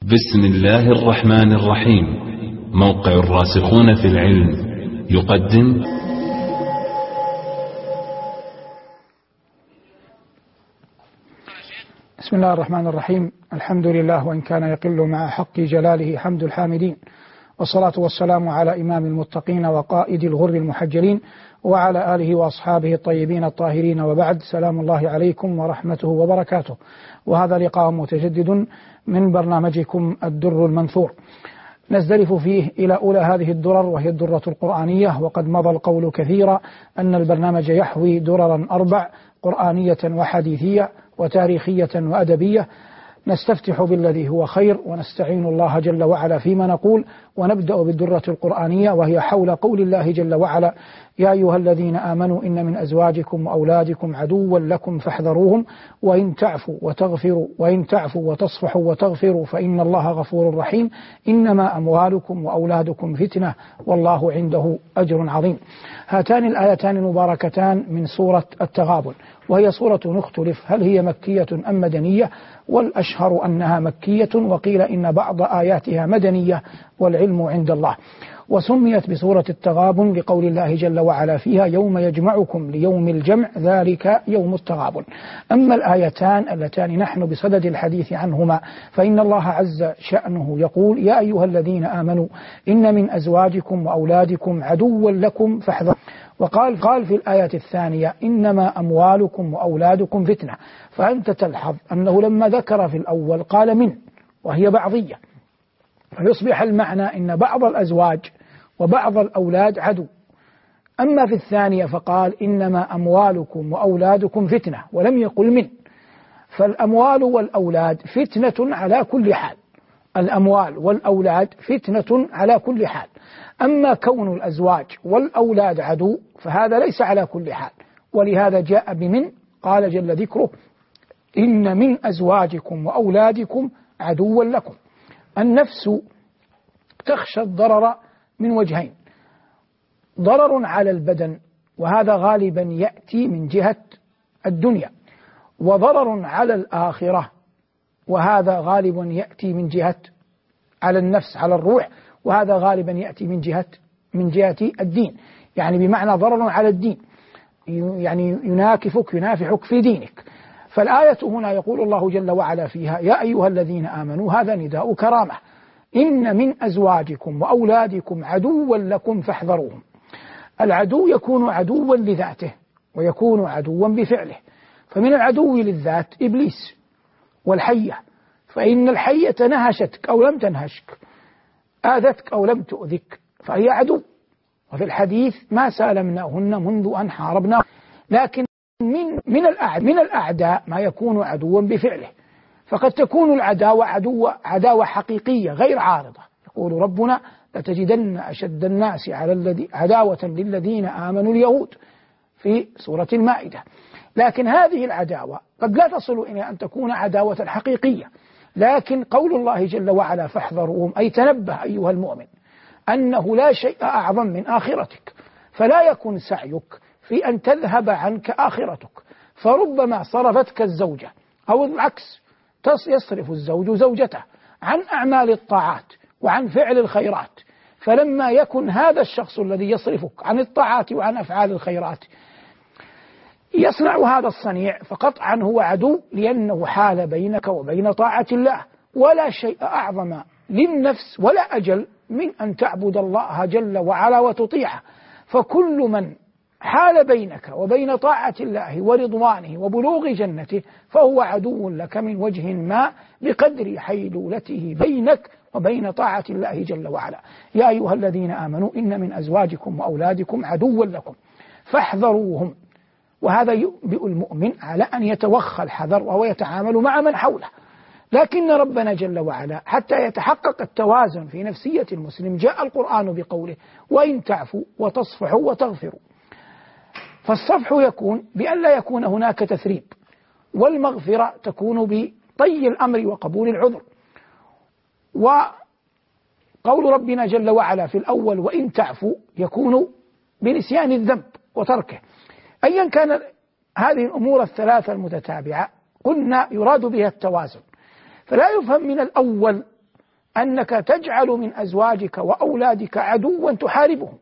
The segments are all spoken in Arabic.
بسم الله الرحمن الرحيم. موقع الراسخون في العلم يقدم بسم الله الرحمن الرحيم. الحمد لله، وإن كان يقل مع حق جلاله حمد الحامدين، والصلاة والسلام على إمام المتقين وقائد الغر المحجلين وعلى آله وأصحابه الطيبين الطاهرين، وبعد. سلام الله عليكم ورحمته وبركاته. وهذا لقاء متجدد من برنامجكم الدر المنثور، نزدلف فيه إلى أولى هذه الدرر، وهي الدرة القرآنية. وقد مضى القول كثيرا أن البرنامج يحوي دررا 4: قرآنية وحديثية وتاريخية وأدبية. نستفتح بالذي هو خير ونستعين الله جل وعلا فيما نقول، ونبدأ بالدرة القرآنية، وهي حول قول الله جل وعلا: يا أيها الذين آمنوا إن من أزواجكم وأولادكم عدوا لكم فاحذروهم وإن تعفوا وتصفحوا وتغفروا فإن الله غفور رحيم، إنما أموالكم وأولادكم فتنة والله عنده أجر عظيم. هاتان الآيتان المباركتان من سورة التغابن، وهي سورة نختلف هل هي مكية أم مدنية، والأشهر أنها مكية، وقيل إن بعض آياتها مدنية والعلم عند الله. وسميت بسورة التغابن لقول الله جل وعلا فيها: يوم يجمعكم ليوم الجمع ذلك يوم التغابن. أما الآيتان اللتان نحن بصدد الحديث عنهما فإن الله عز شأنه يقول: يا أيها الذين آمنوا إن من أزواجكم وأولادكم عدوا لكم فاحذروا. وقال في الآية الثانية: إنما أموالكم وأولادكم فتنة. فأنت تلحظ أنه لما ذكر في الأول قال من، وهي بعضية، فيصبح المعنى إن بعض الأزواج وبعض الأولاد عدو. أما في الثانية فقال: إنما أموالكم وأولادكم فتنة، ولم يقل من. فالأموال والأولاد فتنة على كل حال، الأموال والأولاد فتنة على كل حال. أما كون الأزواج والأولاد عدو فهذا ليس على كل حال، ولهذا جاء بمن. قال جل ذكره: إن من أزواجكم وأولادكم عدوا لكم. النفس تخشى الضرر من وجهين: ضرر على البدن، وهذا غالبا يأتي من جهة الدنيا، وضرر على الآخرة، وهذا غالبا يأتي من جهة على النفس، على الروح، وهذا غالبا يأتي من جهة الدين، يعني بمعنى ضرر على الدين، يعني ينافحك في دينك. فالآية هنا يقول الله جل وعلا فيها: يا أيها الذين آمنوا، هذا نداء كرامة، إن من أزواجكم وأولادكم عدوا لكم فاحذروهم. العدو يكون عدوا لذاته، ويكون عدوا بفعله. فمن العدو للذات إبليس والحية، فإن الحية نهشتك أو لم تنهشك، آذتك أو لم تؤذك، فهي عدو. وفي الحديث: ما سالمناهن منذ أن حاربنا. لكن من الأعداء ما يكون عدوا بفعله، فقد تكون العداوة عداوة حقيقية غير عارضة. يقول ربنا: لتجدن أشد الناس عداوة للذين آمنوا اليهود، في سورة المائدة. لكن هذه العداوة قد لا تصل إلى أن تكون عداوة حقيقية. لكن قول الله جل وعلا فاحذروهم، أي تنبه أيها المؤمن أنه لا شيء أعظم من آخرتك، فلا يكن سعيك في أن تذهب عنك آخرتك. فربما صرفتك الزوجة، أو العكس، يصرف الزوج زوجته عن أعمال الطاعات وعن فعل الخيرات. فلما يكن هذا الشخص الذي يصرفك عن الطاعات وعن أفعال الخيرات يصنع هذا الصنيع، فقطعا هو عدو، لأنه حال بينك وبين طاعة الله. ولا شيء أعظم للنفس ولا أجل من أن تعبد الله جل وعلا وتطيعه. فكل من حال بينك وبين طاعة الله ورضوانه وبلوغ جنته فهو عدو لك من وجه ما، بقدر حيلولته بينك وبين طاعة الله جل وعلا. يا أيها الذين آمنوا إن من أزواجكم وأولادكم عدوا لكم فاحذروهم. وهذا يؤبئ المؤمن على أن يتوخى الحذر وهو يتعامل مع من حوله. لكن ربنا جل وعلا حتى يتحقق التوازن في نفسية المسلم جاء القرآن بقوله: وإن تعفوا وتصفحوا وتغفروا. فالصفح يكون بأن لا يكون هناك تثريب، والمغفرة تكون بطي الأمر وقبول العذر. وقول ربنا جل وعلا في الأول وإن تعفوا يكون بنسيان الذنب وتركه. أيا كان هذه الأمور الثلاثة المتتابعة قلنا يراد بها التوازن. فلا يفهم من الأول أنك تجعل من أزواجك وأولادك عدوا تحاربهم،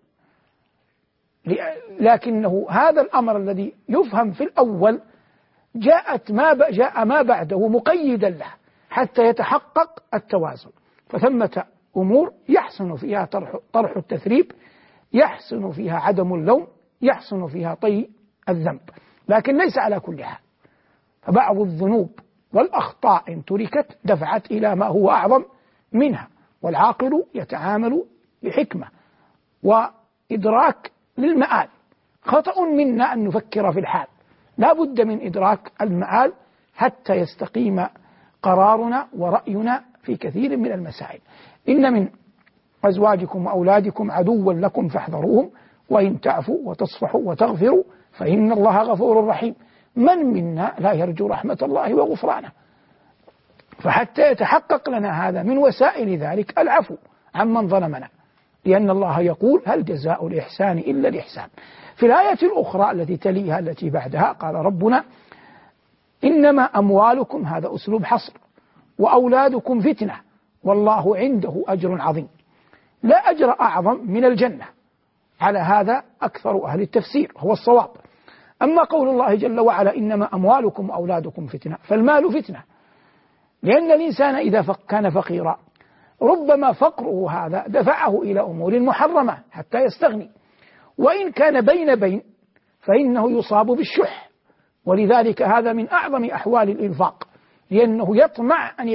لكنه هذا الأمر الذي يفهم في الأول جاء ما بعده مقيدا له حتى يتحقق التوازن. فثمة أمور يحسن فيها طرح التثريب، يحسن فيها عدم اللوم، يحسن فيها طي الذنب، لكن ليس على كل حال. فبعض الذنوب والأخطاء إن تركت دفعت إلى ما هو أعظم منها، والعاقل يتعامل بحكمة وإدراك للمآل. خطأ منا أن نفكر في الحال، لا بد من إدراك المآل حتى يستقيم قرارنا ورأينا في كثير من المسائل. إن من أزواجكم وأولادكم عدوا لكم فاحذروهم وإن تعفوا وتصفحوا وتغفروا فإن الله غفور رحيم. من منا لا يرجو رحمة الله وغفرانه؟ فحتى يتحقق لنا هذا من وسائل ذلك العفو عمن ظلمنا، لأن الله يقول هل جزاء الإحسان إلا الإحسان. في الآية الأخرى التي تليها التي بعدها قال ربنا إنما أموالكم، هذا أسلوب حصر، وأولادكم فتنة والله عنده أجر عظيم. لا أجر أعظم من الجنة، على هذا أكثر أهل التفسير هو الصواب. أما قول الله جل وعلا إنما أموالكم وأولادكم فتنة، فالمال فتنة، لأن الإنسان إذا كان فقيرا ربما فقره هذا دفعه إلى أمور محرمة حتى يستغني، وإن كان بين فإنه يصاب بالشح، ولذلك هذا من أعظم أحوال الإنفاق، لأنه يطمع أن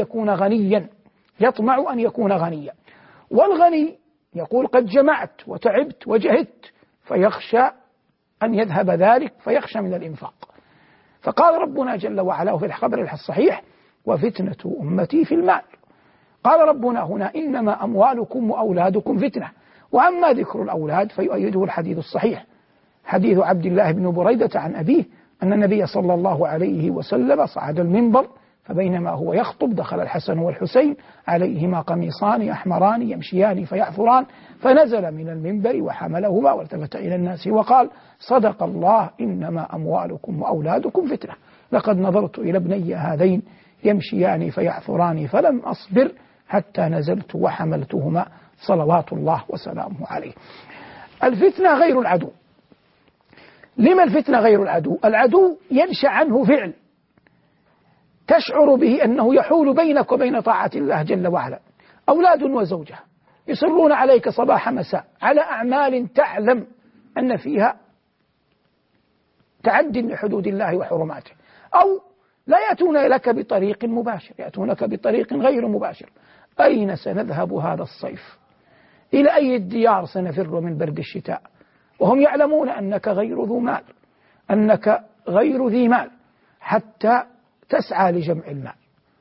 يكون غنيا، والغني يقول قد جمعت وتعبت وجهدت، فيخشى أن يذهب ذلك فيخشى من الإنفاق. فقال ربنا جل وعلا في الخبر الصحيح وفتنة أمتي في المال. قال ربنا هنا إنما أموالكم وأولادكم فتنة. وأما ذكر الأولاد فيؤيده الحديث الصحيح، حديث عبد الله بن بريدة عن أبيه أن النبي صلى الله عليه وسلم صعد المنبر فبينما هو يخطب دخل الحسن والحسين عليهما قميصان أحمران يمشيان فيعثران، فنزل من المنبر وحملهما والتفت إلى الناس وقال صدق الله إنما أموالكم وأولادكم فتنة، لقد نظرت إلى ابني هذين يمشيان فيعثران فلم أصبر حتى نزلت وحملتهما صلوات الله وسلامه عليه. الفتنة غير العدو. لما الفتنة غير العدو؟ العدو ينشأ عنه فعل تشعر به أنه يحول بينك وبين طاعة الله جل وعلا. أولاد وزوجة يصرون عليك صباح مساء على أعمال تعلم أن فيها تعد لحدود الله وحرماته، أو لا يأتون لك بطريق مباشر، يأتونك بطريق غير مباشر. أين سنذهب هذا الصيف؟ إلى أي الديار سنفر من برد الشتاء؟ وهم يعلمون أنك غير ذو مال، أنك غير ذي مال حتى تسعى لجمع المال،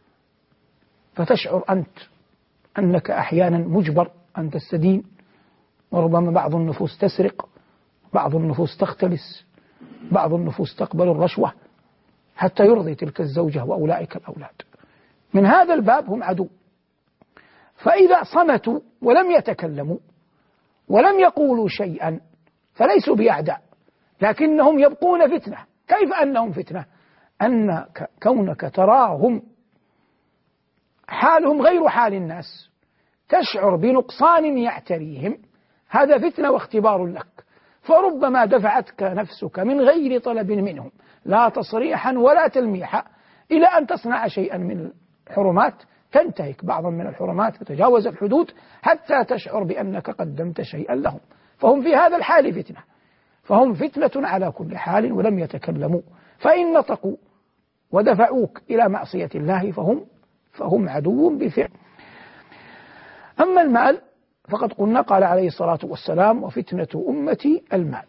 فتشعر أنت أنك أحيانا مجبر أن تستدين، وربما بعض النفوس تسرق، بعض النفوس تختلس، بعض النفوس تقبل الرشوة حتى يرضي تلك الزوجة وأولئك الأولاد. من هذا الباب هم عدو. فإذا صمتوا ولم يتكلموا ولم يقولوا شيئا فليسوا بأعداء، لكنهم يبقون فتنة. كيف أنهم فتنة؟ أن كونك تراهم حالهم غير حال الناس، تشعر بنقصان يعتريهم، هذا فتنة واختبار لك. فربما دفعتك نفسك من غير طلب منهم، لا تصريحا ولا تلميحا، إلى أن تصنع شيئا من الحرمات، تنتهك بعضا من الحرمات وتجاوز الحدود حتى تشعر بأنك قدمت شيئا لهم. فهم في هذا الحال فتنة، فهم فتنة على كل حال ولم يتكلموا. فإن نطقوا ودفعوك إلى معصية الله فهم عدو بفعل. أما المال فقد قلنا قال عليه الصلاة والسلام وفتنة أمتي المال،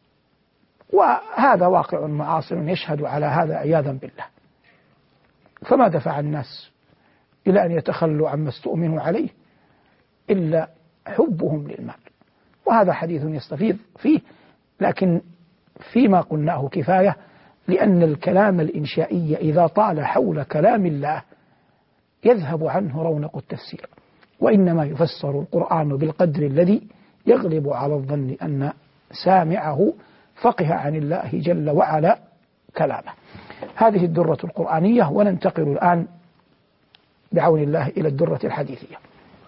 وهذا واقع معاصر يشهد على هذا عياذا بالله. فما دفع الناس إلى أن يتخلوا عما استؤمنوا عليه إلا حبهم للمال، وهذا حديث يستفيض فيه، لكن فيما قلناه كفاية، لأن الكلام الإنشائي إذا طال حول كلام الله يذهب عنه رونق التفسير، وإنما يفسر القرآن بالقدر الذي يغلب على الظن أن سامعه فقه عن الله جل وعلا كلامه. هذه الدرة القرآنية، وننتقل الآن بعون الله إلى الدرة الحديثية.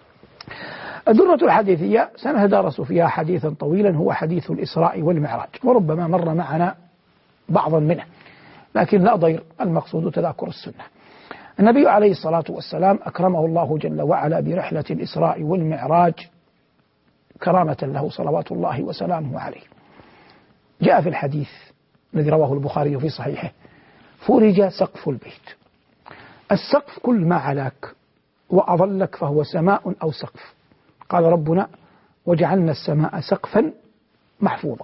الدرة الحديثية سنتدارس فيها حديثا طويلا، هو حديث الإسراء والمعراج، وربما مر معنا بعضا منه، لكن لا ضير، المقصود تذاكر السنة. النبي عليه الصلاة والسلام أكرمه الله جل وعلا برحلة الإسراء والمعراج كرامة له صلوات الله وسلامه عليه. جاء في الحديث الذي رواه البخاري في صحيحه: فرج سقف البيت. السقف كل ما علاك وأظلك فهو سماء أو سقف. قال ربنا: وجعلنا السماء سقفا محفوظا.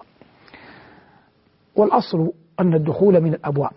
والأصل أن الدخول من الأبواب،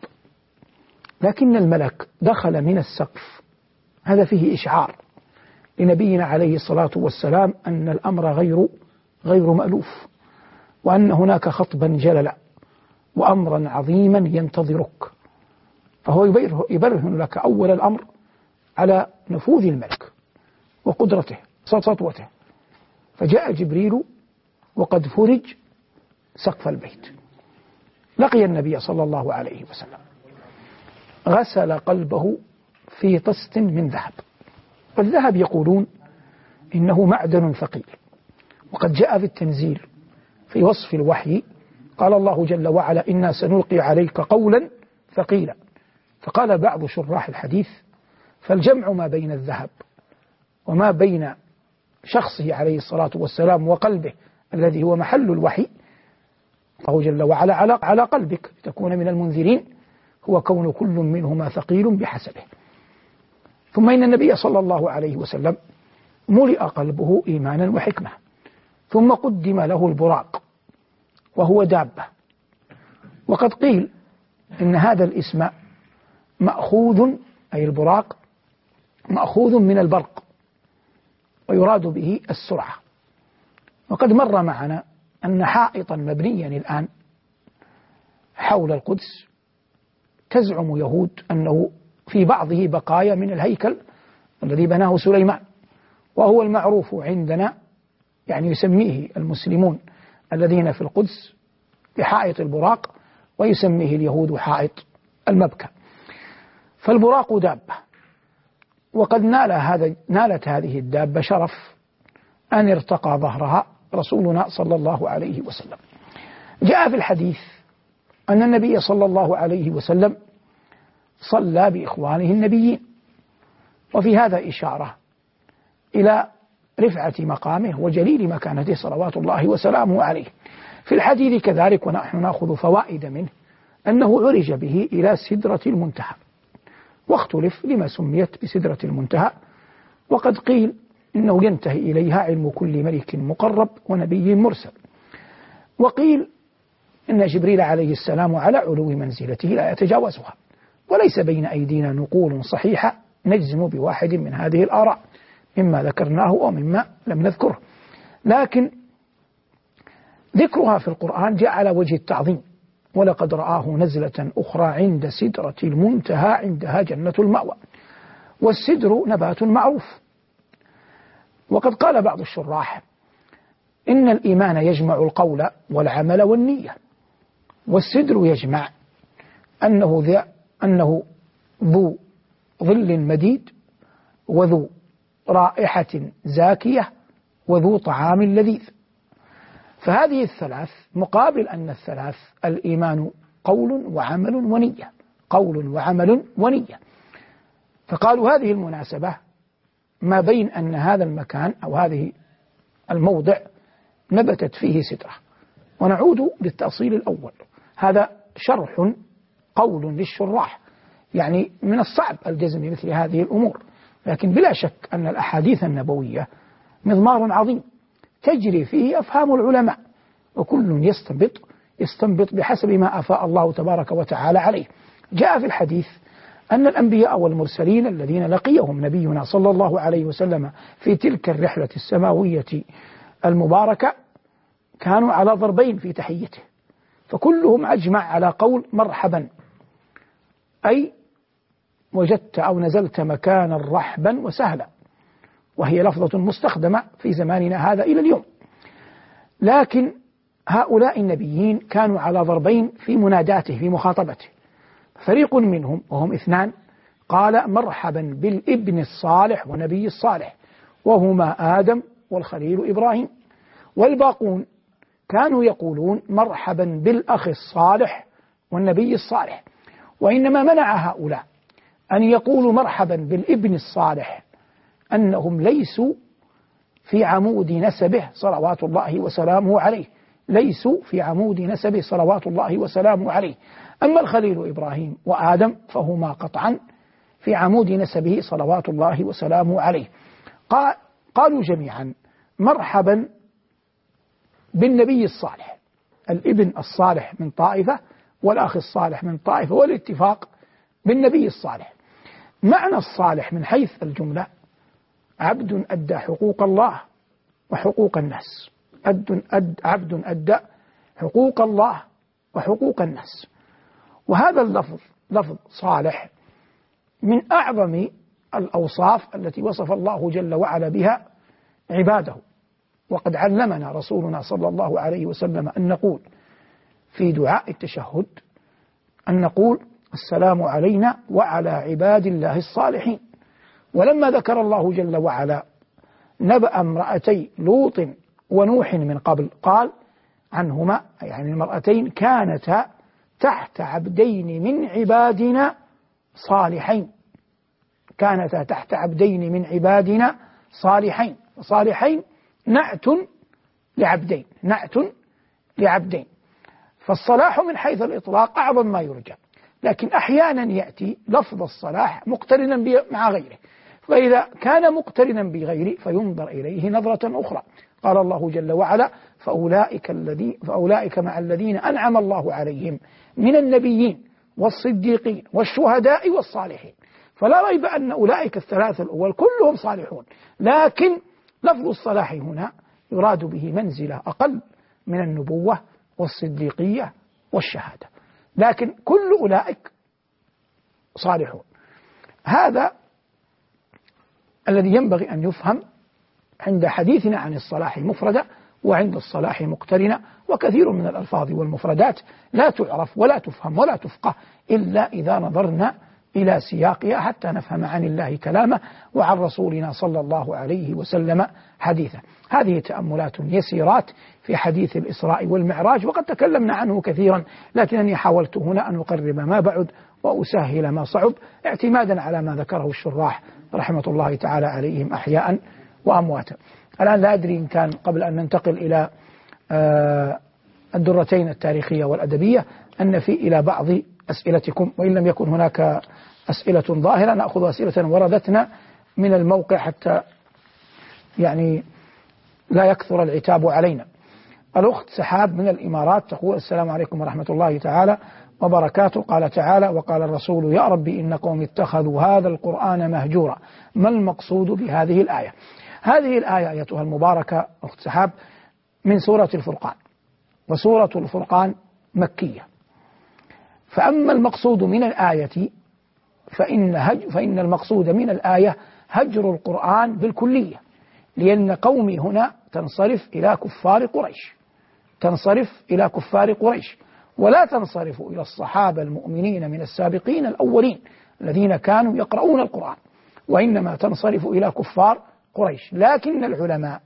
لكن الملك دخل من السقف، هذا فيه إشعار لنبينا عليه الصلاة والسلام أن الأمر غير مألوف، وأن هناك خطبا جللا وأمرا عظيما ينتظرك. فهو يبرهن لك أول الأمر على نفوذ الملك وقدرته سطوته. فجاء جبريل وقد فرج سقف البيت، لقي النبي صلى الله عليه وسلم، غسل قلبه في طست من ذهب. والذهب يقولون إنه معدن ثقيل، وقد جاء في التنزيل في وصف الوحي قال الله جل وعلا: إنا سنلقي عليك قولا ثقيلا. فقال بعض شراح الحديث: فالجمع ما بين الذهب وما بين شخصه عليه الصلاة والسلام وقلبه الذي هو محل الوحي، الله جل وعلا على قلبك لتكون من المنذرين، هو كون كل منهما ثقيل بحسبه. ثم إن النبي صلى الله عليه وسلم ملئ قلبه إيمانا وحكمة، ثم قدم له البراق وهو دابة. وقد قيل إن هذا الاسم مأخوذ، أي البراق مأخوذ من البرق، ويراد به السرعة. وقد مر معنا أن حائطا مبنيا الآن حول القدس تزعم يهود أنه في بعضه بقايا من الهيكل الذي بناه سليمان، وهو المعروف عندنا، يعني يسميه المسلمون الذين في القدس بحائط البراق، ويسميه اليهود حائط المبكى. فالبراق دابة، وقد نالت هذه الدابة شرف أن ارتقى ظهرها رسولنا صلى الله عليه وسلم. جاء في الحديث أن النبي صلى الله عليه وسلم صلى بإخوانه النبيين، وفي هذا إشارة إلى رفعة مقامه وجليل مكانته صلوات الله وسلامه عليه. في الحديث كذلك، ونحن نأخذ فوائد منه، أنه عرج به إلى سدرة المنتهى، واختلف لما سميت بسدرة المنتهى، وقد قيل إنه ينتهي إليها علم كل ملك مقرب ونبي مرسل، وقيل إن جبريل عليه السلام على علو منزلته لا يتجاوزها، وليس بين أيدينا نقول صحيحة نجزم بواحد من هذه الآراء مما ذكرناه ومما لم نذكره، لكن ذكرها في القرآن جاء على وجه التعظيم: ولقد رآه نزلة أخرى عند سدرة المنتهى عندها جنة المأوى. والسدر نبات معروف، وقد قال بعض الشراح إن الإيمان يجمع القول والعمل والنية، والسدر يجمع أنه ذو ظل مديد، وذو رائحة زاكية، وذو طعام لذيذ. فهذه الثلاث مقابل أن الثلاث الإيمان قول وعمل ونية، قول وعمل ونية. فقالوا هذه المناسبة ما بين أن هذا المكان أو هذه الموضع نبتت فيه سدرة. ونعود للتأصيل الأول، هذا شرح قول للشراح، يعني من الصعب الجزم بمثل هذه الأمور، لكن بلا شك أن الأحاديث النبوية مضمار عظيم تجري فيه أفهام العلماء، وكل يستنبط بحسب ما أفاء الله تبارك وتعالى عليه. جاء في الحديث أن الأنبياء والمرسلين الذين لقيهم نبينا صلى الله عليه وسلم في تلك الرحلة السماوية المباركة كانوا على ضربين في تحيته، فكلهم أجمع على قول مرحبا، أي وجدت أو نزلت مكانا رحبا وسهلا، وهي لفظة مستخدمة في زماننا هذا إلى اليوم. لكن هؤلاء النبيين كانوا على ضربين في مناداته في مخاطبته. فريق منهم وهم اثنان قال مرحبا بالابن الصالح ونبي الصالح، وهما آدم والخليل إبراهيم. والباقون كانوا يقولون مرحبا بالأخ الصالح والنبي الصالح، وإنما منع هؤلاء أن يقولوا مرحبا بالابن الصالح أنهم ليسوا في عمود نسبه صلوات الله وسلامه عليه، ليسوا في عمود نسبه صلوات الله وسلامه عليه. أما الخليل إبراهيم وآدم فهما قطعا في عمود نسبه صلوات الله وسلامه عليه. قالوا جميعا مرحبا بالنبي الصالح، الابن الصالح من طائفة والأخ الصالح من طائفة، والاتفاق بالنبي الصالح. معنى الصالح من حيث الجملة عبد أدى حقوق الله وحقوق الناس، عبد أدى حقوق الله وحقوق الناس. وهذا اللفظ لفظ صالح من أعظم الأوصاف التي وصف الله جل وعلا بها عباده. وقد علمنا رسولنا صلى الله عليه وسلم أن نقول في دعاء التشهد أن نقول السلام علينا وعلى عباد الله الصالحين. ولما ذكر الله جل وعلا نبأ امرأتي لوط ونوح من قبل قال عنهما، يعني المرأتين كانتا تحت عبدين من عبادنا صالحين، كانتا تحت عبدين من عبادنا صالحين. صالحين نعت لعبدين، نعت لعبدين. فالصلاح من حيث الإطلاق أعظم ما يرجى، لكن أحيانا يأتي لفظ الصلاح مقترنا مع غيره، فإذا كان مقترنا بغيره فينظر إليه نظرة أخرى. قال الله جل وعلا فأولئك مع الذين أنعم الله عليهم من النبيين والصديقين والشهداء والصالحين. فلا ريب أن أولئك الثلاثة الأول كلهم صالحون، لكن لفظ الصلاح هنا يراد به منزلة أقل من النبوة والصديقية والشهادة، لكن كل أولئك صالحون. هذا الذي ينبغي أن يفهم عند حديثنا عن الصلاح مفردة وعند الصلاح مقترنة. وكثير من الألفاظ والمفردات لا تعرف ولا تفهم ولا تفقه إلا إذا نظرنا إلى سياقها حتى نفهم عن الله كلامه وعن رسولنا صلى الله عليه وسلم حديثه. هذه تأملات يسيرات في حديث الإسراء والمعراج، وقد تكلمنا عنه كثيرا، لكنني حاولت هنا أن أقرب ما بعد وأسهل ما صعب، اعتمادا على ما ذكره الشراح رحمة الله تعالى عليهم أحياء وأمواتا. الآن لا أدري إن كان قبل أن ننتقل إلى الدرتين التاريخية والأدبية أن في إلى بعض أسئلتكم، وإن لم يكن هناك أسئلة ظاهرة نأخذ أسئلة وردتنا من الموقع حتى يعني لا يكثر العتاب علينا. الأخت سحاب من الإمارات تقول السلام عليكم ورحمة الله تعالى وبركاته. قال تعالى وقال الرسول يا ربي إن قوم اتخذوا هذا القرآن مهجورا، ما المقصود بهذه الآية؟ هذه الآية أيتها المباركة أخت سحاب من سورة الفرقان، وسورة الفرقان مكية. فأما المقصود من الآية فإن المقصود من الآية هجر القرآن بالكلية، لأن قومي هنا تنصرف إلى كفار قريش، تنصرف إلى كفار قريش، ولا تنصرف إلى الصحابة المؤمنين من السابقين الأولين الذين كانوا يقرؤون القرآن، وإنما تنصرف إلى كفار قريش. لكن العلماء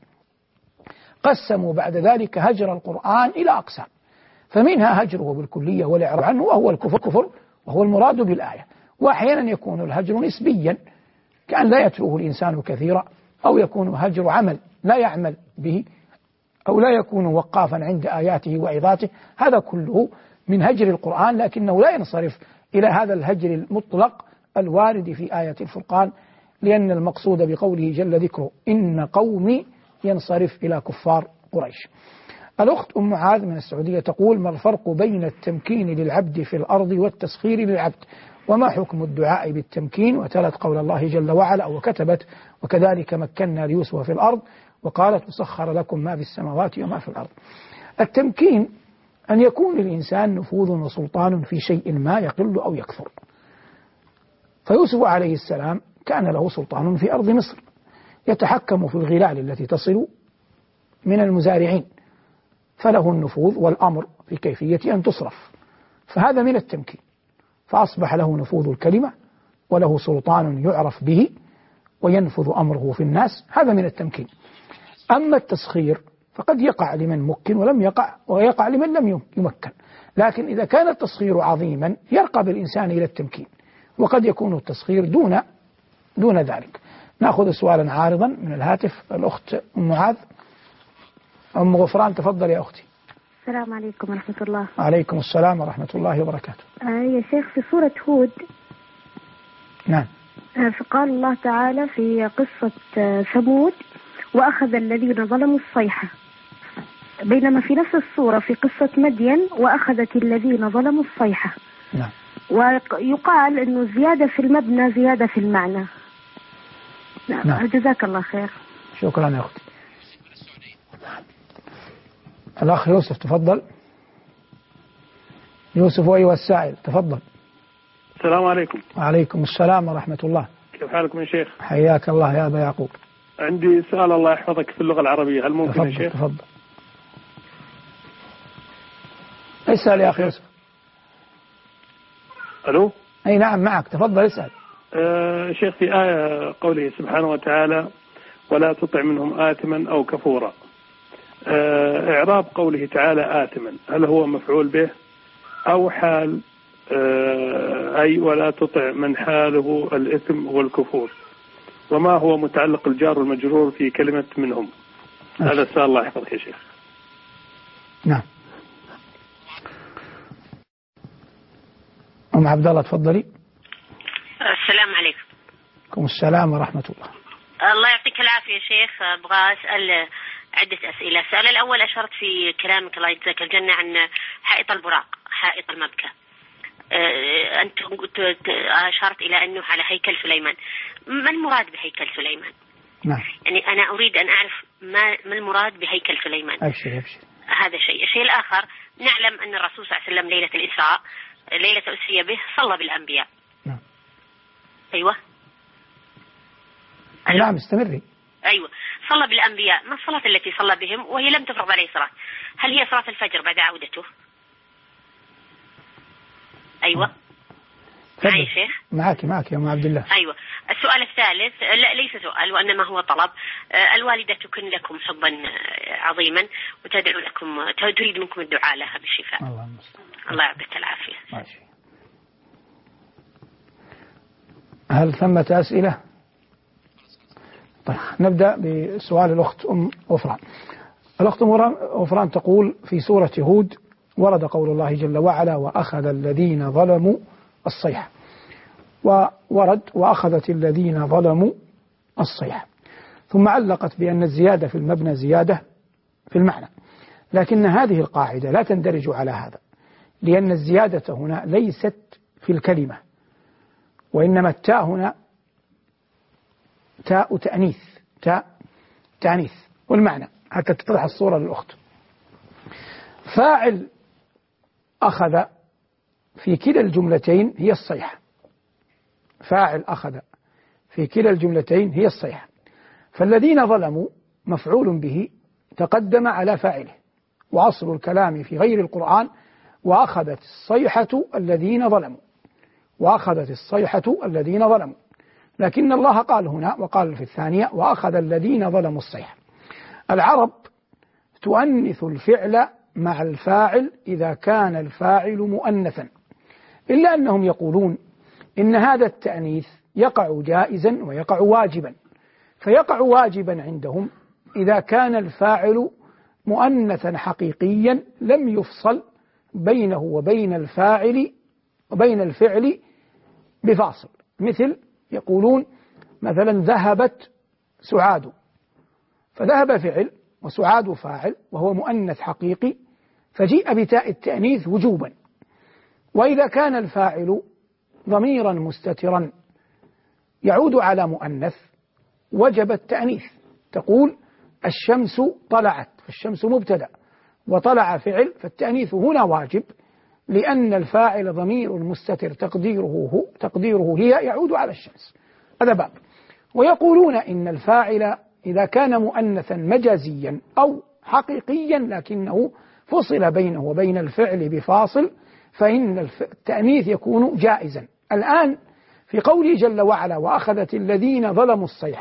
قسموا بعد ذلك هجر القرآن إلى أقسام، فمنها هجره بالكلية والإعراض عنه وهو الكفر وهو المراد بالآية. وأحيانا يكون الهجر نسبيا كأن لا يتلوه الإنسان كثيرا، أو يكون هجر عمل لا يعمل به، أو لا يكون وقافا عند آياته وعظاته، هذا كله من هجر القرآن، لكنه لا ينصرف إلى هذا الهجر المطلق الوارد في آية الفرقان، لأن المقصود بقوله جل ذكره إن قومي ينصرف إلى كفار قريش. الأخت أم معاذ من السعودية تقول ما الفرق بين التمكين للعبد في الأرض والتسخير للعبد، وما حكم الدعاء بالتمكين؟ وتلت قول الله جل وعلا وكتبت وكذلك مكنا ليوسف في الأرض وقالت وسخر لكم ما في السماوات وما في الأرض. التمكين أن يكون للإنسان نفوذ وسلطان في شيء ما يقل أو يكثر، فيوسف عليه السلام كان له سلطان في أرض مصر، يتحكم في الغلال التي تصل من المزارعين، فله النفوذ والأمر في كيفية أن تصرف، فهذا من التمكين، فأصبح له نفوذ الكلمة وله سلطان يعرف به وينفذ أمره في الناس، هذا من التمكين. أما التسخير فقد يقع لمن مكن ولم يقع، ويقع لمن لم يمكن. لكن إذا كان التسخير عظيما يرقى بالإنسان إلى التمكين، وقد يكون التسخير دون ذلك. نأخذ سؤالا عارضا من الهاتف. الأخت أم معاذ، أم غفران، تفضل يا أختي. السلام عليكم ورحمة الله. وعليكم السلام ورحمة الله وبركاته. يا شيخ، في سورة هود نعم فقال الله تعالى في قصة ثمود: وأخذ الذين ظلموا الصيحة، بينما في نفس السورة في قصة مدين: وأخذت الذين ظلموا الصيحة. نعم. ويقال أنه زيادة في المبنى زيادة في المعنى. نعم. جزاك الله خير. شكرا يا أختي. الأخ يوسف تفضل. يوسف أيها السائل تفضل. السلام عليكم. وعليكم السلام ورحمة الله. كيف حالكم يا شيخ؟ حياك الله يا أبا يعقوب. عندي سؤال الله يحفظك في اللغة العربية، هل ممكن تفضل يا شيخ؟ تفضل. اسأل يا أخي يوسف. ألو؟ أي نعم معك، تفضل اسأل. شيخ، في آية قوله سبحانه وتعالى: ولا تطع منهم آثما أو كفورا، إعراب قوله تعالى آثما، هل هو مفعول به أو حال؟ أي ولا تطع من حاله الإثم والكفور، وما هو متعلق الجار والمجرور في كلمة منهم؟ هذا السؤال، الله يحفظك يا شيخ. نعم. أم عبد الله تفضلي. السلام عليكم. وعليكم السلام ورحمة الله. الله يعطيك العافية يا شيخ. أبغى أسأل عدة أسئلة. السؤال الأول، أشرت في كلامك الله يجزاك الجنة عن حائط البراق، حائط المبكى. أنت أشرت إلى أنه على هيكل سليمان. ما المراد بهيكل سليمان؟ نعم. يعني أنا أريد أن أعرف ما المراد بهيكل سليمان. أبشر. هذا شيء. الشيء الآخر، نعلم أن الرسول صلى الله عليه وسلم ليلة الإسراء، ليلة أسري به، صلى بالأنبياء. نعم. أيوة. نعم استمري. أيوة، صلى بالأنبياء. ما الصلاة التي صلى بهم وهي لم تفرض عليه صلاة؟ هل هي صلاة الفجر بعد عودته؟ أيوة. معي يا شيخ؟ معك يا أم عبد الله. أيوة. السؤال الثالث، لا ليس سؤال وإنما هو طلب. الوالدة تكن لكم حبا عظيما وتدعو لكم، تريد منكم الدعاء لها بالشفاء. الله يعطيك العافية. ماشي. هل ثمة أسئلة؟ طيب نبدأ بسؤال الأخت أم غفران. الأخت أم غفران تقول: في سورة هود ورد قول الله جل وعلا: وأخذ الذين ظلموا الصيحة، وورد وأخذت الذين ظلموا الصيحة، ثم علقت بأن الزيادة في المبنى زيادة في المعنى، لكن هذه القاعدة لا تندرج على هذا، لأن الزيادة هنا ليست في الكلمة، وإنما التاء هنا تاء تأنيث والمعنى، حتى تتضح الصورة للأخت. فاعل أخذ في كلا الجملتين هي الصيحة، فاعل أخذ في كلا الجملتين هي الصيحة، فالذين ظلموا مفعول به تقدم على فاعله، وأصل الكلام في غير القرآن: وأخذت الصيحة الذين ظلموا، وأخذت الصيحة الذين ظلموا، لكن الله قال هنا وقال في الثانية: وأخذ الذين ظلموا الصيحة. العرب تؤنث الفعل مع الفاعل إذا كان الفاعل مؤنثا، إلا أنهم يقولون إن هذا التأنيث يقع جائزا ويقع واجبا، فيقع واجبا عندهم إذا كان الفاعل مؤنثا حقيقيا لم يفصل بينه وبين الفعل بفاصل، مثل يقولون مثلا: ذهبت سعاد، فذهب فعل وسعاد فاعل وهو مؤنث حقيقي، فجيء بتاء التأنيث وجوبا. وإذا كان الفاعل ضميرا مستترا يعود على مؤنث وجب التأنيث، تقول: الشمس طلعت، فالشمس مبتدأ وطلع فعل، فالتأنيث هنا واجب، لأن الفاعل ضمير مستتر تقديره هي يعود على الشمس. هذا باب. ويقولون إن الفاعل إذا كان مؤنثا مجازيا أو حقيقيا لكنه فصل بينه وبين الفعل بفاصل، فإن التأنيث يكون جائزا. الآن في قوله جل وعلا: وأخذت الذين ظلموا الصيحة،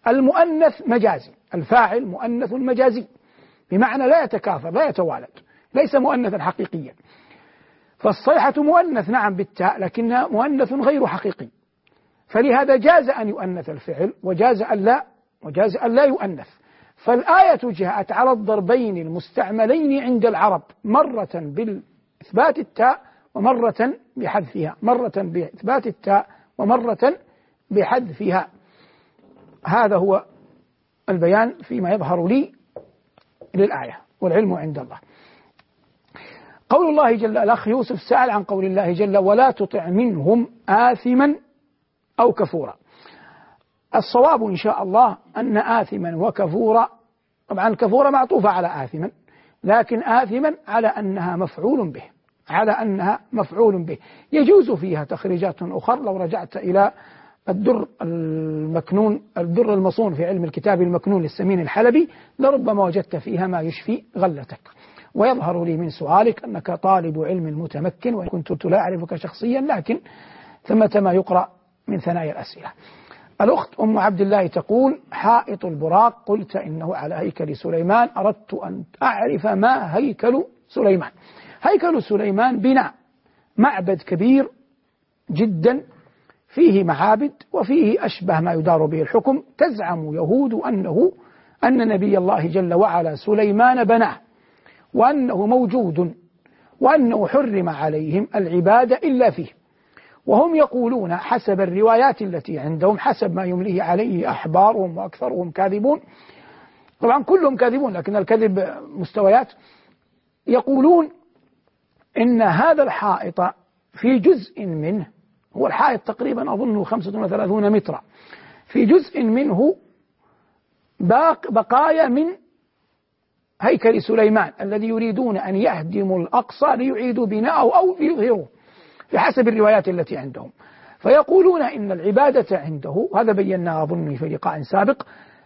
المؤنث مجازي، الفاعل مؤنث مجازي بمعنى لا يتكاثر لا يتوالد، ليس مؤنثا حقيقيا. فالصيحة مؤنث نعم بالتاء لكنها مؤنث غير حقيقي، فلهذا جاز أن يؤنث الفعل وجاز أن لا يؤنث. فالآية جاءت على الضربين المستعملين عند العرب، مرة بإثبات التاء ومرة بحذفها، مرة بإثبات التاء ومرة بحذفها. هذا هو البيان فيما يظهر لي للآية، والعلم عند الله. قول الله جل، الأخ يوسف سأل عن قول الله جل ولا تطع منهم آثما أو كفورا. الصواب إن شاء الله أن آثما وكفورا، طبعا كفورا معطوفة على آثما، لكن آثما على أنها مفعول به، يجوز فيها تخريجات أخرى. لو رجعت إلى الدر المصون في علم الكتاب المكنون للسمين الحلبي لربما وجدت فيها ما يشفي غلتك. ويظهر لي من سؤالك أنك طالب علم متمكن، وإن كنت لا أعرفك شخصيا لكن ثمة ما يقرأ من ثنايا الأسئلة. الأخت أم عبد الله تقول حائط البراق قلت إنه على هيكل سليمان، أردت أن أعرف ما هيكل سليمان. هيكل سليمان بناء معبد كبير جدا فيه معابد وفيه أشبه ما يدار به الحكم. تزعم يهود أن نبي الله جل وعلا سليمان بناه، وأنه موجود، وأنه حرم عليهم العبادة إلا فيه. وهم يقولون حسب الروايات التي عندهم، حسب ما يمليه عليه أحبارهم وأكثرهم كاذبون، طبعا كلهم كاذبون لكن الكذب مستويات، يقولون إن هذا الحائط في جزء منه، هو الحائط تقريبا أظنه 35 مترا، في جزء منه بقايا من هيكل سليمان الذي يريدون أن يهدموا الأقصى ليعيدوا بناءه أو يظهروه بحسب الروايات التي عندهم. فيقولون إن العبادة عنده، هذا بينا أظن في لقاء سابق،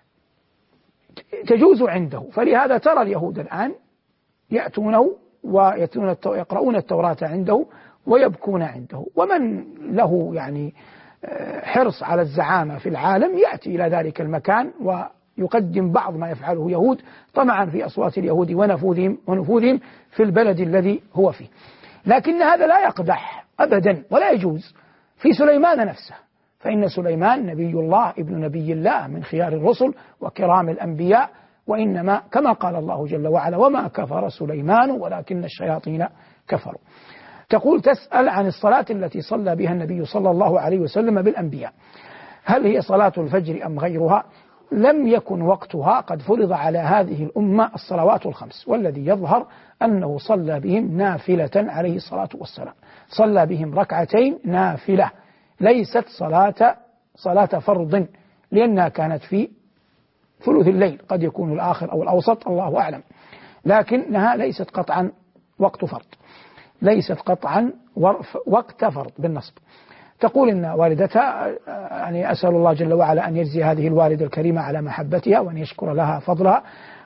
تجوز عنده. فلهذا ترى اليهود الآن يأتونه ويقرؤون التوراة عنده ويبكون عنده. ومن له يعني حرص على الزعامة في العالم يأتي إلى ذلك المكان ويقدم بعض ما يفعله يهود طمعا في أصوات اليهود ونفوذهم في البلد الذي هو فيه. لكن هذا لا يقدح أبدا ولا يجوز في سليمان نفسه، فإن سليمان نبي الله ابن نبي الله من خيار الرسل وكرام الأنبياء، وإنما كما قال الله جل وعلا وما كفر سليمان ولكن الشياطين كفروا. تقول تسأل عن الصلاة التي صلى بها النبي صلى الله عليه وسلم بالأنبياء، هل هي صلاة الفجر أم غيرها؟ لم يكن وقتها قد فرض على هذه الأمة الصلوات الخمس، والذي يظهر أنه صلى بهم نافلة عليه الصلاة والسلام، صلى بهم ركعتين نافلة، ليست صلاة فرض، لأنها كانت في ثلث الليل، قد يكون الآخر أو الأوسط الله أعلم، لكنها ليست قطعا وقت فرض، ليست قطعا وقت فرض بالنصب. تقول إن والدتها، يعني أسأل الله جل وعلا أن يجزي هذه الوالدة الكريمة على محبتها وأن يشكر لها فضلها،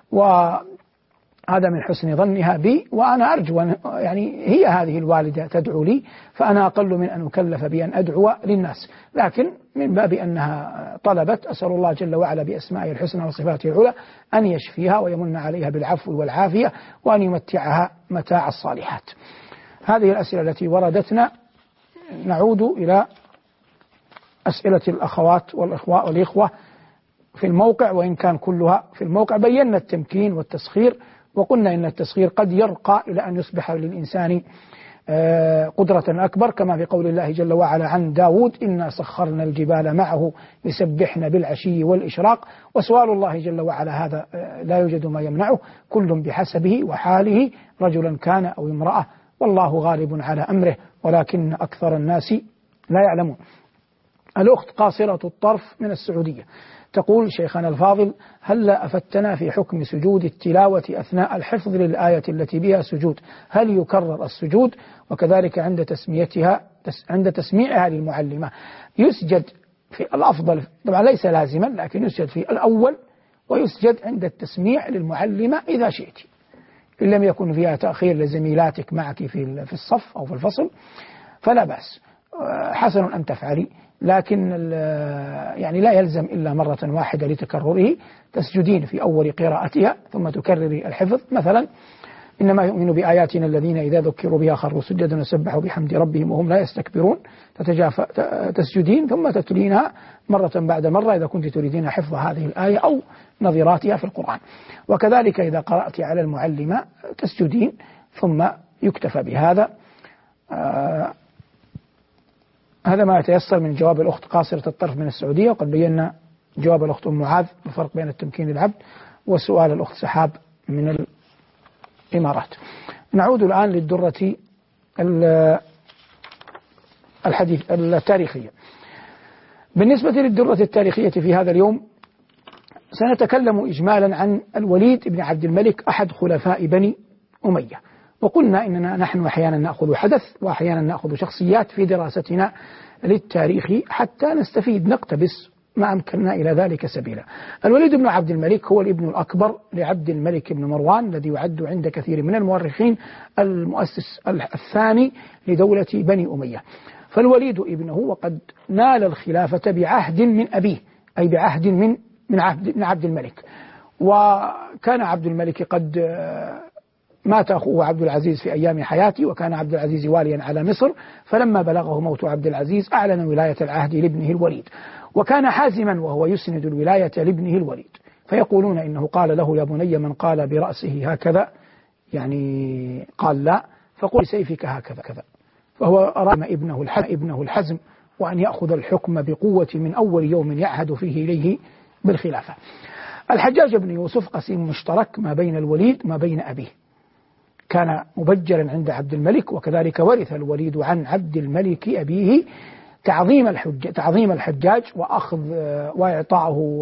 وهذا من حسن ظنها بي، وأنا أرجو يعني هي هذه الوالدة تدعو لي، فأنا أقل من أن أكلف بأن أدعو للناس، لكن من باب أنها طلبت أسأل الله جل وعلا بأسمائه الحسنى وصفاته العلى أن يشفيها ويمن عليها بالعفو والعافية وأن يمتعها متاع الصالحات. هذه الأسئلة التي وردتنا. نعود إلى أسئلة الأخوات والإخوة في الموقع، وإن كان كلها في الموقع. بينا التمكين والتسخير، وقلنا إن التسخير قد يرقى إلى أن يصبح للإنسان قدرة أكبر، كما في قول الله جل وعلا عن داود إنا سخرنا الجبال معه يسبحن بالعشي والإشراق. وسؤال الله جل وعلا هذا لا يوجد ما يمنعه، كل بحسبه وحاله، رجلا كان أو امرأة، والله غالب على أمره ولكن أكثر الناس لا يعلمون. الأخت قاصرة الطرف من السعودية تقول شيخنا الفاضل هل أفتنا في حكم سجود التلاوة أثناء الحفظ للآية التي بها سجود، هل يكرر السجود؟ وكذلك عند تسميعها للمعلمة يسجد في الأفضل، طبعا ليس لازما لكن يسجد في الأول، ويسجد عند التسميع للمعلمة إذا شئت، إن لم يكن فيها تأخير لزميلاتك معك في الصف أو في الفصل فلا بأس، حسن أن تفعلي. لكن يعني لا يلزم إلا مرة واحدة لتكرره. تسجدين في أول قراءتها ثم تكرري الحفظ، مثلا إنما يؤمن بآياتنا الذين إذا ذكروا بها خروا سجدا وسبحوا بحمد ربهم وهم لا يستكبرون. تسجدين ثم تتلينها مرة بعد مرة إذا كنت تريدين حفظ هذه الآية أو نظيراتها في القرآن. وكذلك إذا قرأت على المعلمة تسجدين ثم يكتفى بهذا. هذا ما يتيسر من جواب الأخت قاصرة الطرف من السعودية، وقد بينا جواب الأخت أم معاذ الفرق بين التمكين العبد، وسؤال الأخت سحاب من الإمارات. نعود الآن للدرة التاريخية. بالنسبة للدرة التاريخية في هذا اليوم سنتكلم إجمالا عن الوليد بن عبد الملك أحد خلفاء بني أمية. وقلنا إننا نحن أحيانا نأخذ حدث وأحيانا نأخذ شخصيات في دراستنا للتاريخ حتى نستفيد، نقتبس ما أمكننا إلى ذلك سبيلا. الوليد بن عبد الملك هو الابن الأكبر لعبد الملك بن مروان الذي يعد عند كثير من المؤرخين المؤسس الثاني لدولة بني أمية. فالوليد ابنه، وقد نال الخلافة بعهد من أبيه، أي بعهد من عبد الملك. وكان عبد الملك قد مات أخوه عبد العزيز في أيام حياته، وكان عبد العزيز واليا على مصر، فلما بلغه موت عبد العزيز أعلن ولاية العهد لابنه الوليد، وكان حازما وهو يسند الولاية لابنه الوليد. فيقولون إنه قال له: يا بني من قال برأسه هكذا، يعني قال لا، فقل بسيفك هكذا كذا. فهو أرام ابنه الحزم وأن يأخذ الحكم بقوة من أول يوم يعهد فيه إليه بالخلافة. الحجاج بن يوسف قسيم مشترك ما بين الوليد ما بين أبيه، كان مبجلا عند عبد الملك، وكذلك ورث الوليد عن عبد الملك أبيه تعظيم الحجاج وأخذ وإعطاءه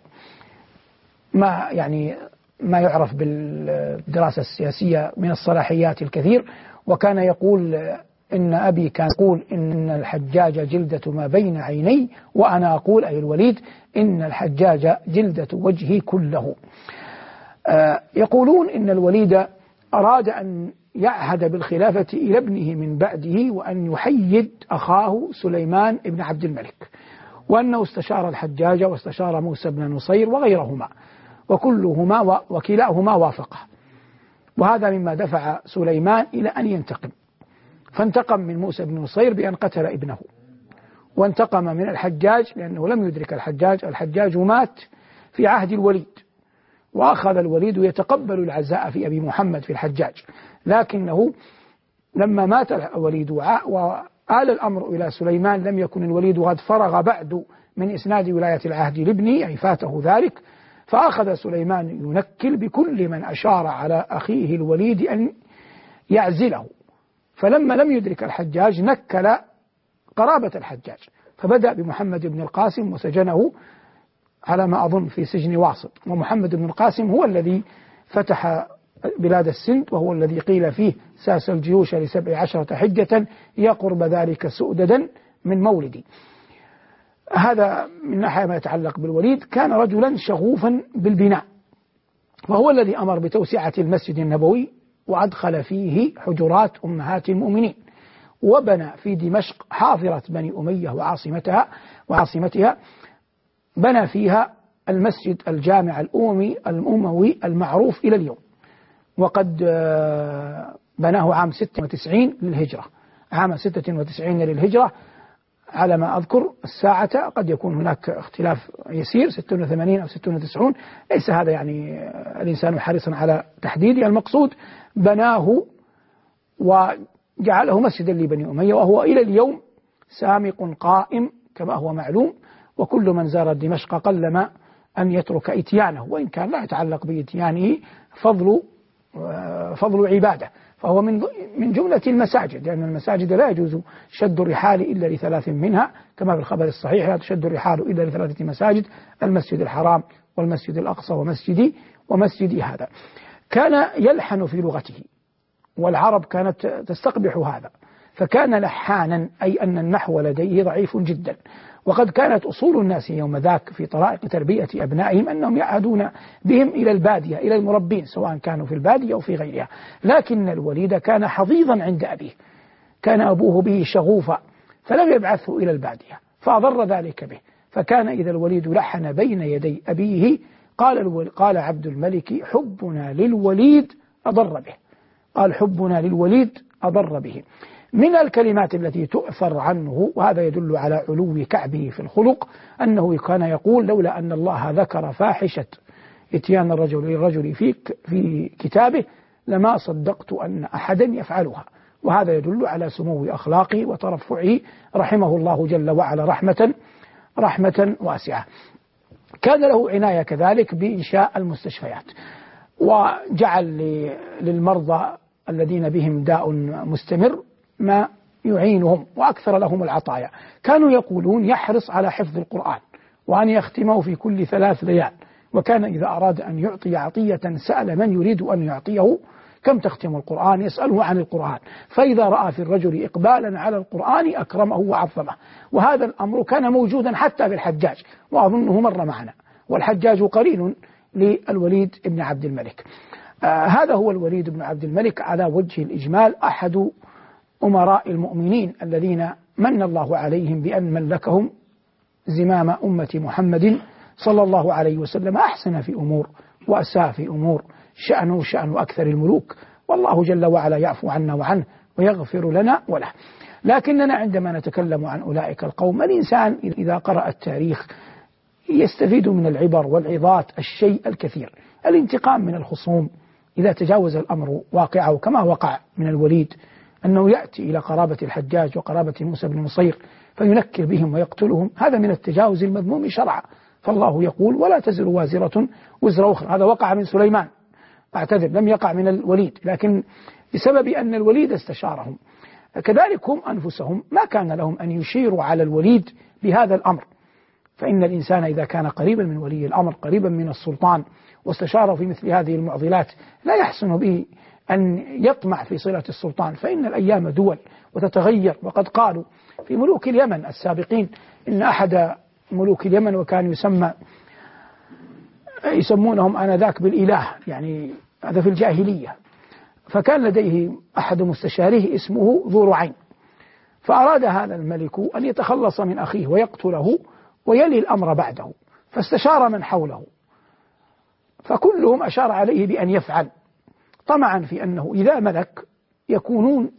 ما يعرف بالدراسة السياسية من الصلاحيات الكثير. وكان يقول إن أبي كان يقول إن الحجاج جلدة ما بين عيني، وأنا أقول أي الوليد إن الحجاج جلدة وجهي كله. يقولون إن الوليد أراد أن يعهد بالخلافة إلى ابنه من بعده، وأن يحيد أخاه سليمان بن عبد الملك، وأنه استشار الحجاج واستشار موسى بن نصير وغيرهما، وكلاهما وافقه. وهذا مما دفع سليمان إلى أن ينتقم، فانتقم من موسى بن نصير بأن قتل ابنه، وانتقم من الحجاج لأنه لم يدرك الحجاج مات في عهد الوليد، وأخذ الوليد يتقبل العزاء في أبي محمد في الحجاج. لكنه لما مات الوليد وآل الأمر إلى سليمان لم يكن الوليد قد فرغ بعد من إسناد ولاية العهد لابنه، أي فاته ذلك، فأخذ سليمان ينكل بكل من أشار على أخيه الوليد أن يعزله. فلما لم يدرك الحجاج نكل قرابة الحجاج، فبدأ بمحمد بن القاسم وسجنه على ما أظن في سجن واسط. ومحمد بن القاسم هو الذي فتح بلاد السند، وهو الذي قيل فيه ساس الجيوش ل17 حجة يقرب ذلك سؤددا من مولدي. هذا من ناحية ما يتعلق بالوليد. كان رجلا شغوفا بالبناء، وهو الذي أمر بتوسعة المسجد النبوي وأدخل فيه حجرات أمهات المؤمنين، وبنى في دمشق حاضرة بني أمية وعاصمتها بنى فيها المسجد الجامع الأموي المعروف إلى اليوم، وقد بناه عام 96 للهجرة، عام 96 للهجرة على ما أذكر. الساعة قد يكون هناك اختلاف يسير، 86 أو 96، ليس هذا يعني الإنسان حريصا على تحديده. المقصود بناه وجعله مسجدا لبني أمية، وهو إلى اليوم سامق قائم كما هو معلوم، وكل من زار دمشق قلما أن يترك إتيانه، وإن كان لا يتعلق بإتيانه فضل عبادة، فهو من جملة المساجد، لأن المساجد لا يجوز شد الرحال إلا ل3 منها، كما في الخبر الصحيح: لا تشد الرحال إلا ل3 مساجد، المسجد الحرام والمسجد الأقصى ومسجدي هذا. كان يلحن في لغته، والعرب كانت تستقبح هذا، فكان لحانا، أي أن النحو لديه ضعيف جدا. وقد كانت أصول الناس يوم ذاك في طرائق تربية أبنائهم أنهم يعهدون بهم إلى البادية، إلى المربين، سواء كانوا في البادية أو في غيرها. لكن الوليد كان حظيظا عند أبيه، كان أبوه به شغوفا، فلم يبعثه إلى البادية، فأضر ذلك به، فكان إذا الوليد لحن بين يدي أبيه قال عبد الملك حبنا للوليد أضر به، قال حبنا للوليد أضر به. من الكلمات التي تؤثر عنه، وهذا يدل على علو كعبه في الخلق، أنه كان يقول لولا أن الله ذكر فاحشة إتيان الرجل للرجل في كتابه لما صدقت أن أحدا يفعلها. وهذا يدل على سمو أخلاقه وترفعه رحمه الله جل وعلا رحمة واسعة. كان له عناية كذلك بإنشاء المستشفيات، وجعل للمرضى الذين بهم داء مستمر ما يعينهم وأكثر لهم العطايا. كانوا يقولون يحرص على حفظ القرآن وأن يختمه في كل 3 ليال، وكان إذا أراد أن يعطي عطية سأل من يريد أن يعطيه كم تختم القرآن، يسأله عن القرآن، فإذا رأى في الرجل إقبالا على القرآن أكرمه وعظمه. وهذا الأمر كان موجودا حتى بالحجاج، وأظنه مر معنا، والحجاج قرين للوليد بن عبد الملك. هذا هو الوليد بن عبد الملك على وجه الإجمال، أحد أمراء المؤمنين الذين من الله عليهم بأن ملكهم زمام أمة محمد صلى الله عليه وسلم. أحسن في أمور وأساء في أمور، شأنه شأن أكثر الملوك، والله جل وعلا يعفو عنا وعنه ويغفر لنا وله. لكننا عندما نتكلم عن أولئك القوم، الإنسان إذا قرأ التاريخ يستفيد من العبر والعظات الشيء الكثير. الانتقام من الخصوم إذا تجاوز الأمر واقعه، كما وقع من الوليد أنه يأتي إلى قرابة الحجاج وقرابة موسى بن نصير فينكل بهم ويقتلهم، هذا من التجاوز المذموم شرعا. فالله يقول ولا تزر وازرة وزر أخرى. هذا وقع من سليمان، أعتذر، لم يقع من الوليد، لكن بسبب أن الوليد استشارهم. كذلك هم أنفسهم ما كان لهم أن يشيروا على الوليد بهذا الأمر، فإن الإنسان إذا كان قريبا من ولي الأمر، قريبا من السلطان، واستشاره في مثل هذه المعضلات، لا يحسن به أن يطمع في صلة السلطان، فإن الأيام دول وتتغير. وقد قالوا في ملوك اليمن السابقين إن أحد ملوك اليمن، وكان يسمونهم آنذاك بالإله، يعني هذا في الجاهلية، فكان لديه أحد مستشاريه اسمه ذو رعين، فأراد هذا الملك أن يتخلص من أخيه ويقتله ويلي الأمر بعده، فاستشار من حوله، فكلهم أشار عليه بأن يفعل، طمعا في أنه إذا ملك يكونون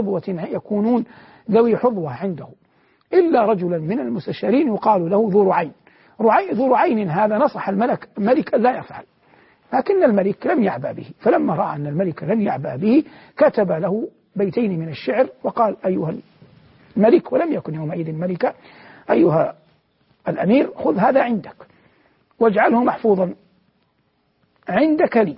ذوي حظوة عنده، إلا رجلا من المستشارين يقال له ذو رعين. ذو رعين هذا نصح الملك أن لا يفعل، لكن الملك لم يعبأ به، فلما رأى أن الملك لم يعبأ به كتب له بيتين من الشعر وقال أيها الملك، ولم يكن يومئذ ملكا، أيها الأمير خذ هذا عندك واجعله محفوظا عندك لي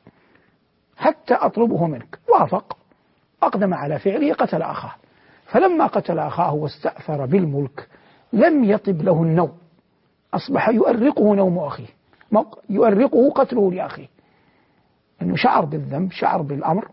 حتى أطلبه منك. وافق، أقدم على فعله، قتل أخاه. فلما قتل أخاه واستأثر بالملك لم يطب له النوم، أصبح يؤرقه نوم أخيه، يؤرقه قتله لأخيه، أنه شعر بالذنب، شعر بالأمر،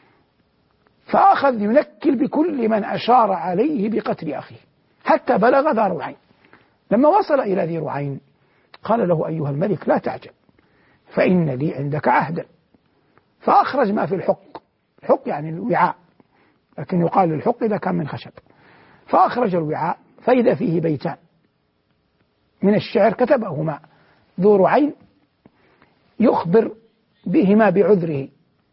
فأخذ ينكل بكل من أشار عليه بقتل أخيه حتى بلغ ذا رعين. لما وصل إلى ذي رعين قال له أيها الملك لا تعجب، فإن لي عندك عهدا. فأخرج ما في الحق يعني الوعاء، لكن يقال للحق إذا كان من خشب. فأخرج الوعاء فإذا فيه بيتان من الشعر كتبهما ذو رعين يخبر بهما بعذره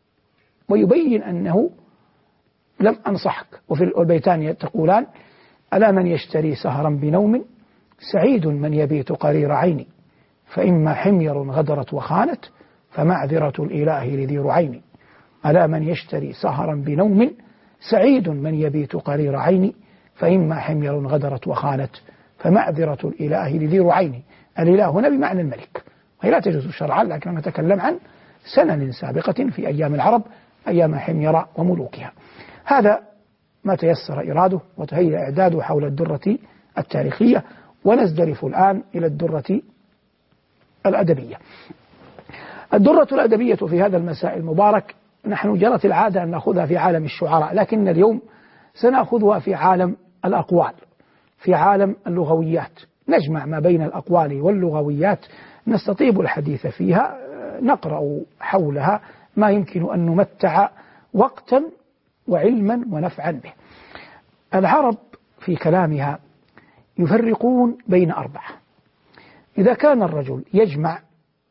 ويبين أنه لم أنصحك. وفي البيتان تقولان ألا من يشتري سهرا بنوم، سعيد من يبيت قرير عيني، فإما حمير غدرت وخانت، فمعذرة الإله لذي رعين. ألا من يشتري سهرا بنوم، سعيد من يبيت قرير عيني، فإما حمير غدرت وخانت، فمعذرة الإله لذي رعين. الإله هنا بمعنى الملك، وهي لا تجوز شرعا، لكن نتكلم عن سنن سابقة في أيام العرب، أيام حمير وملوكها. هذا ما تيسر إراده وتهيأ إعداده حول الدرة التاريخية، ونزدرف الآن إلى الدرة الأدبية. الدرة الأدبية في هذا المساء المبارك نحن جرت العادة أن نأخذها في عالم الشعراء، لكن اليوم سنأخذها في عالم الأقوال، في عالم اللغويات، نجمع ما بين الأقوال واللغويات، نستطيب الحديث فيها، نقرأ حولها ما يمكن أن نمتع وقتا وعلما ونفعا به. العرب في كلامها يفرقون بين أربعة. إذا كان الرجل يجمع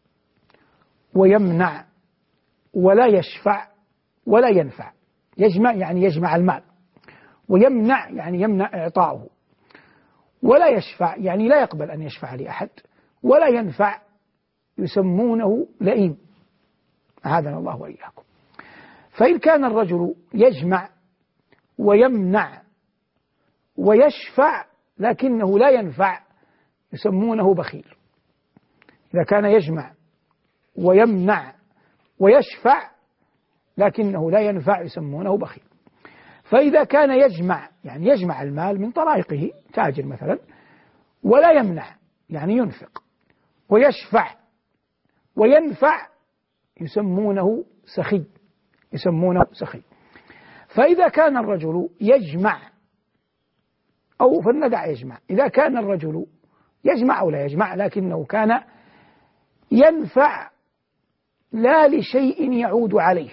ويمنع ولا يشفع ولا ينفع، يجمع يعني يجمع المال، ويمنع يعني يمنع إعطاؤه، ولا يشفع يعني لا يقبل أن يشفع لأحد، ولا ينفع، يسمونه لئيم، أعاذنا الله وإياكم. فإن كان الرجل يجمع ويمنع ويشفع لكنه لا ينفع يسمونه بخيل. إذا كان يجمع ويمنع ويشفع لكنه لا ينفع يسمونه بخيل. فإذا كان يجمع يعني يجمع المال من طرائقه، تاجر مثلا، ولا يمنع يعني ينفق، ويشفع وينفع يسمونه سخي، يسمونه سخي. فإذا كان الرجل يجمع أو فلندع يجمع، إذا كان الرجل يجمع أو لا يجمع لكنه كان ينفع لا لشيء يعود عليه،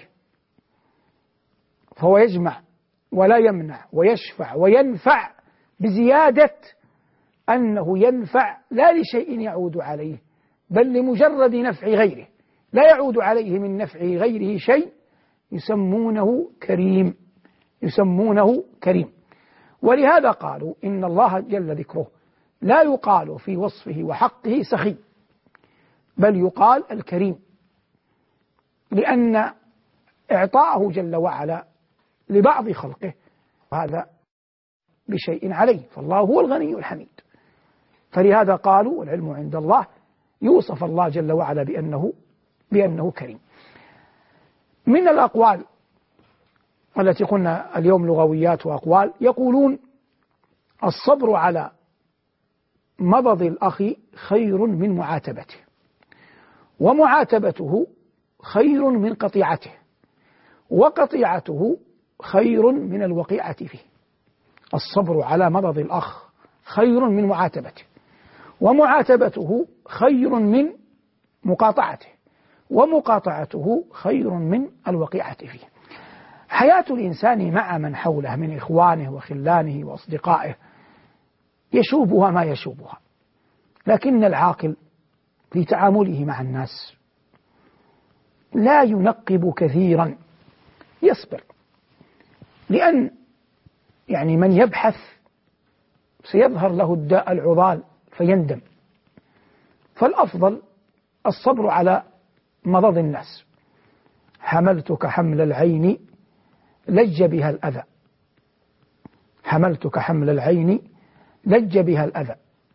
فهو يجمع ولا يمنع ويشفع وينفع بزيادة أنه ينفع لا لشيء يعود عليه بل لمجرد نفع غيره، لا يعود عليه من نفع غيره شيء، يسمونه كريم، يسمونه كريم. ولهذا قالوا إن الله جل ذكره لا يقال في وصفه وحقه سخي، بل يقال الكريم، لأن إعطاءه جل وعلا لبعض خلقه هذا بشيء عليه، فالله هو الغني الحميد. فلهذا قالوا والعلم عند الله يوصف الله جل وعلا بأنه كريم. من الأقوال التي قلنا اليوم لغويات وأقوال، يقولون الصبر على مضض الأخ خير من معاتبته، ومعاتبته خير من قطيعته، وقطيعته خير من الوقيعة فيه. الصبر على مضض الأخ خير من معاتبته، ومعاتبته خير من مقاطعته، ومقاطعته خير من الوقيعة فيه. حياة الإنسان مع من حوله من إخوانه وخلانه وأصدقائه يشوبها ما يشوبها، لكن العاقل في تعامله مع الناس لا ينقب كثيرا، يصبر، لأن يعني من يبحث سيظهر له الداء العضال فيندم. فالأفضل الصبر على مضض الناس. حملتك حمل العين لج بها الأذى، حملتك حمل العين لج بها الأذى،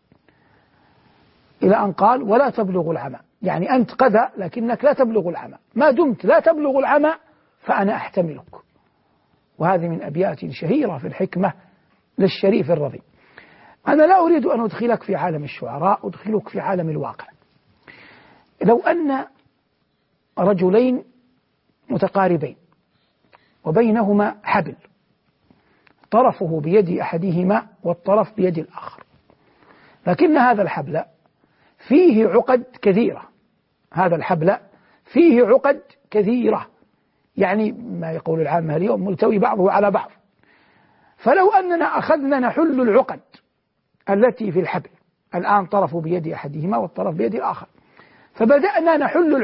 إلى أن قال ولا تبلغ العمى، يعني أنت قذى لكنك لا تبلغ العمى، ما دمت لا تبلغ العمى فأنا أحتملك. وهذه من أبيات شهيرة في الحكمة للشريف الرضي. أنا لا أريد أن أدخلك في عالم الشعراء، أدخلك في عالم الواقع. لو أن رجلين متقاربين وبينهما حبل، طرفه بيد أحدهما والطرف بيد الآخر، لكن هذا الحبل فيه عقد كثيرة، هذا الحبل فيه عقد كثيرة، يعني ما يقول العامة اليوم ملتوي بعضه على بعض. فلو أننا أخذنا نحل العقد التي في الحبل، الآن طرف بيد أحدهما والطرف بيد الآخر، فبدأنا نحل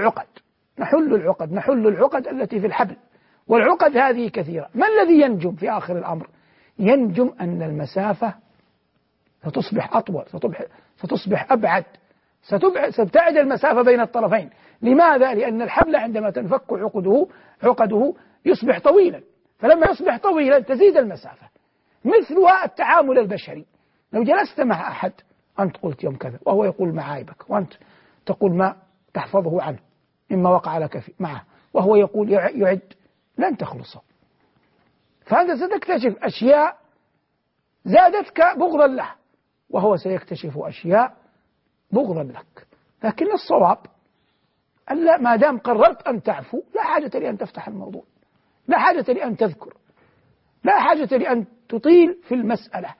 العقد التي في الحبل، والعقد هذه كثيرة، ما الذي ينجم في آخر الأمر؟ ينجم أن المسافة ستصبح أطول، ستصبح أبعد، ستبتعد المسافة بين الطرفين. لماذا؟ لأن الحبل عندما تنفك عقده يصبح طويلا، فلما يصبح طويلا تزيد المسافة. مثلها التعامل البشري، لو جلست مع أحد أنت قلت يوم كذا وهو يقول معايبك، وأنت تقول ما تحفظه عنه مما وقع لك معه، وهو يقول يعد، لن تخلصه. فأنت ستكتشف أشياء زادتك بغضا له، وهو سيكتشف أشياء بغضا لك. لكن الصواب ألا ما دام قررت أن تعفو لا حاجة لأن تفتح الموضوع، لا حاجة لأن تذكر، لا حاجة لأن تطيل في المسألة.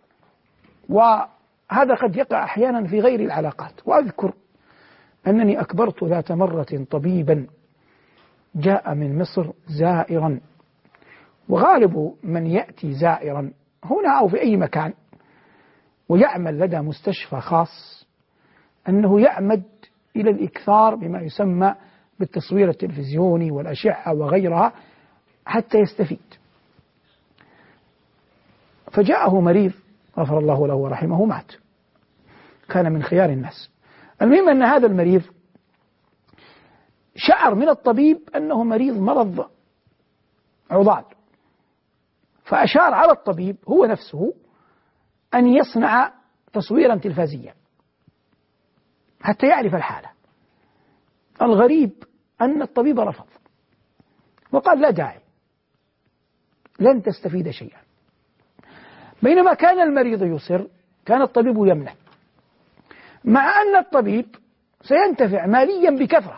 وهذا قد يقع أحيانا في غير العلاقات. وأذكر أنني أكبرت ذات مرة طبيبا جاء من مصر زائرا، وغالب من يأتي زائرا هنا أو في أي مكان ويعمل لدى مستشفى خاص أنه يعمد إلى الإكثار بما يسمى بالتصوير التلفزيوني والأشعة وغيرها حتى يستفيد. فجاءه مريض غفر الله له ورحمه مات، كان من خيار الناس. المهم أن هذا المريض شعر من الطبيب أنه مريض مرض عضال، فأشار على الطبيب هو نفسه أن يصنع تصويرا تلفزيا حتى يعرف الحالة. الغريب أن الطبيب رفض وقال لا داعي، لن تستفيد شيئا. بينما كان المريض يصر كان الطبيب يمنع، مع أن الطبيب سينتفع ماليا بكثرة،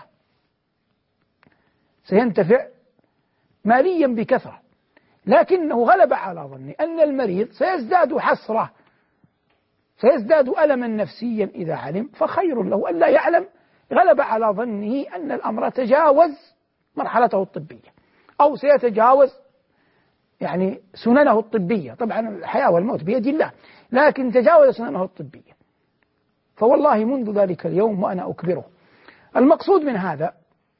سينتفع ماليا بكثرة، لكنه غلب على ظني أن المريض سيزداد حسرة، سيزداد ألما نفسيا إذا علم، فخير له أن لا يعلم. غلب على ظنه أن الأمر تجاوز مرحلته الطبية أو سيتجاوز يعني سننه الطبية. طبعا الحياة والموت بيد الله، لكن تجاوز سننه الطبية. فوالله منذ ذلك اليوم وأنا أكبره. المقصود من هذا،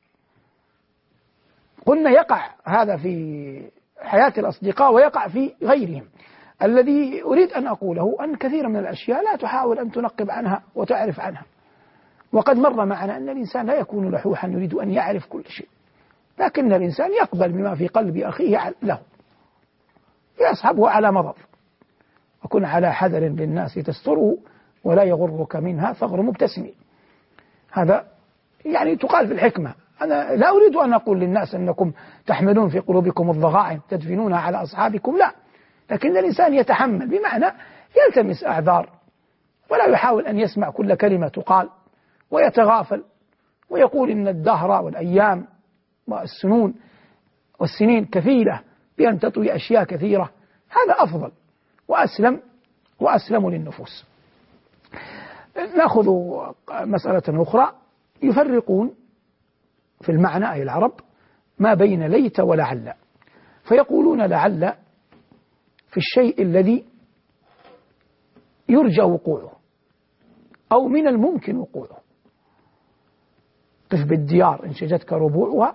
قلنا يقع هذا في حياة الأصدقاء ويقع في غيرهم. الذي أريد أن أقوله أن كثير من الأشياء لا تحاول أن تنقب عنها وتعرف عنها. وقد مر معنا أن الإنسان لا يكون لحوحا يريد أن يعرف كل شيء، لكن الإنسان يقبل بما في قلب أخيه له، يصحبه على مضض. وكن على حذر للناس تستره ولا يغرك منها ثغر مبتسم. هذا يعني تقال في الحكمة. أنا لا أريد أن أقول للناس أنكم تحملون في قلوبكم الضغائن تدفنونها على أصحابكم، لا، لكن الإنسان يتحمل، بمعنى يلتمس أعذار ولا يحاول أن يسمع كل كلمة تقال ويتغافل ويقول إن الدهر والأيام والسنون والسنين كفيلة بأن تطوي أشياء كثيرة. هذا أفضل وأسلم للنفوس. نأخذ مسألة أخرى. يفرقون في المعنى أي العرب ما بين ليت ولعل، فيقولون لعل في الشيء الذي يرجى وقوعه أو من الممكن وقوعه. قف بالديار إن شجتك ربوعها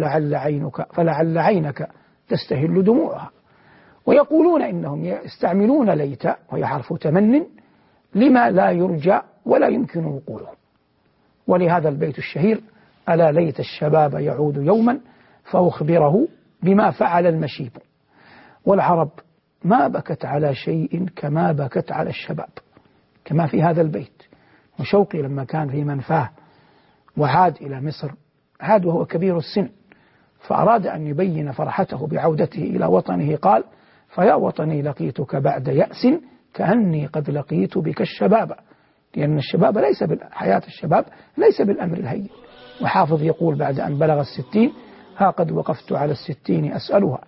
فلعل عينك تستهل دموعها. ويقولون إنهم يستعملون ليت وهي حرف تمن لما لا يرجى ولا يمكن وقوعه. ولهذا البيت الشهير: ألا ليت الشباب يعود يوما فأخبره بما فعل المشيب. والعرب ما بكت على شيء كما بكت على الشباب، كما في هذا البيت. وشوقي لما كان في منفاه وعاد إلى مصر، عاد وهو كبير السن، فأراد أن يبين فرحته بعودته إلى وطنه، قال: فيا وطني لقيتك بعد يأس كأني قد لقيت بك الشباب. لأن الشباب ليس حياة الشباب ليس بالأمر الهين. وحافظ يقول بعد أن بلغ 60: ها قد وقفت على 60 أسألها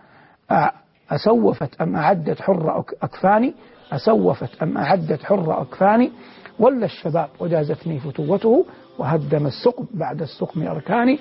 أسوفت أم أعدت حر أكفاني، أسوفت أم أعدت حر أكفاني، ولا الشباب وجازتني فتوته، وهدم السقم بعد السقم أركاني،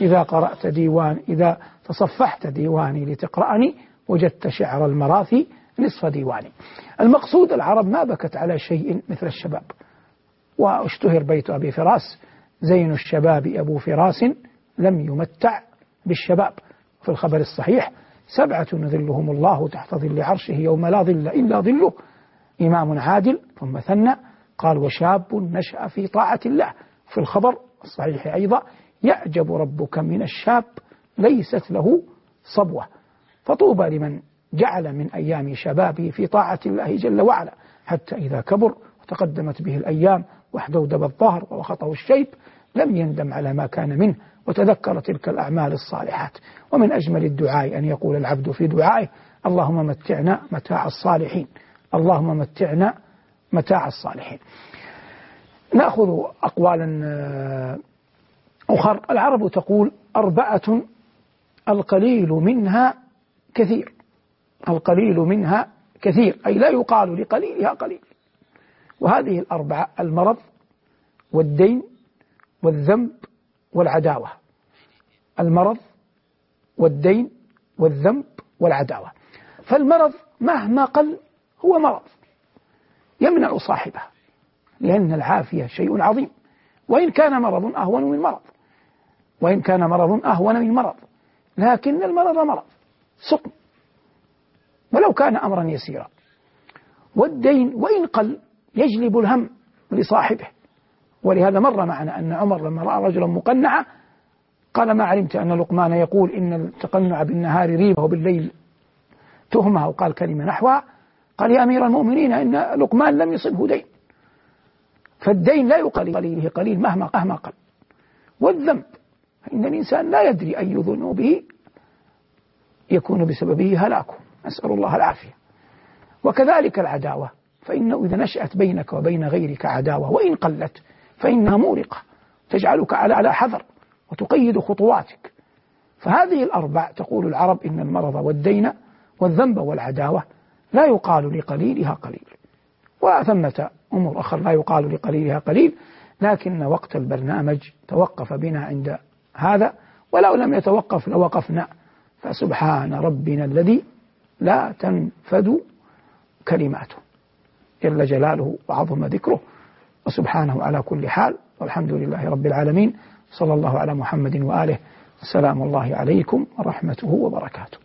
إذا تصفحت ديواني لتقرأني، وجدت شعر المراثي نصف ديواني. المقصود العرب ما بكت على شيء مثل الشباب. واشتهر بيت أبي فراس: زين الشباب أبو فراس لم يمتع بالشباب. في الخبر الصحيح: 7 يظلهم الله تحت ظل عرشه يوم لا ظل إلا ظله: إمام عادل، ثم ثنى قال: وشاب نشأ في طاعة الله. في الخبر الصحيح أيضا: يعجب ربك من الشاب ليست له صبوة. فطوبى لمن جعل من أيام شبابه في طاعة الله جل وعلا، حتى إذا كبر وتقدمت به الأيام واحدودب الظهر ووخطه الشيب لم يندم على ما كان منه، وتذكر تلك الأعمال الصالحات. ومن أجمل الدعاء أن يقول العبد في دعائه: اللهم متعنا متاع الصالحين، اللهم متعنا متاع الصالحين. نأخذ أقوالا أخرى. العرب تقول: 4 القليل منها كثير. القليل منها كثير أي لا يقال لقليلها قليل. وهذه ال4: المرض والدين والذنب والعداوة. المرض والدين والذنب والعداوة. فالمرض مهما قل هو مرض، يمنع صاحبه، لأن العافية شيء عظيم، وإن كان مرض أهون من مرض، لكن المرض مرض سقم ولو كان أمرا يسيرا. والدين وإن قل يجلب الهم لصاحبه، ولهذا مر معنا أن عمر لما رأى رجلا مقنعا قال: ما علمت أن لقمان يقول إن التقنع بالنهار ريبة وبالليل تهمة، وقال كلمة نحوها. قال: يا أمير المؤمنين إن لقمان لم يصبه دين. فالدين لا يقال قليله قليل مهما قل. والذنب فإن الإنسان لا يدري أي ذنوبه يكون بسببه هلاكه، نسأل الله العافية. وكذلك العداوة، فإنه إذا نشأت بينك وبين غيرك عداوة وإن قلت فإنها مورقة، تجعلك على حذر وتقيد خطواتك. فهذه الأربع تقول العرب إن المرض والدين والذنب والعداوة لا يقال لقليلها قليل، وثمة أمور أخرى لا يقال لقليلها قليل، لكن وقت البرنامج توقف بنا عند هذا، ولو لم يتوقف لوقفنا. فسبحان ربنا الذي لا تنفد كلماته جل جلاله وعظم ذكره، وسبحانه على كل حال، والحمد لله رب العالمين. صلى الله على محمد وآله. السلام الله عليكم ورحمته وبركاته.